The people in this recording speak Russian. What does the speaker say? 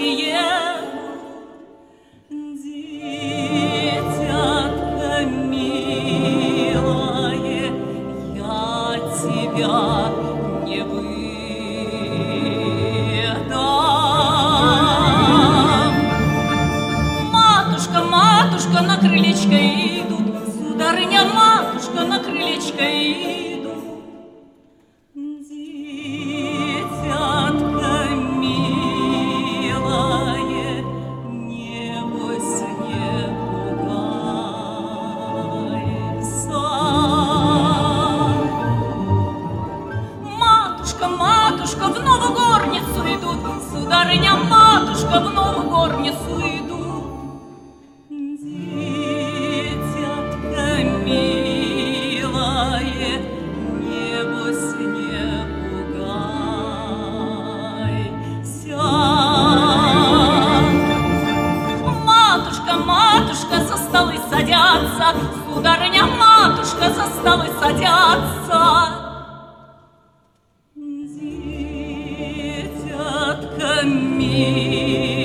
приедут. Дитятка милое, я тебя не выдам. Матушка, матушка, на крылечко идут, сударыня, матушка, на крылечко идут. Дитятка милое, небось не пугайся. Матушка, матушка, в новую горницу идут, сударыня, матушка, в новую горницу идут. Дитятка милое, небось не пугайся. Матушка, матушка, за столы садятся, сударыня, матушка, за столы садятся. Дитятка милое,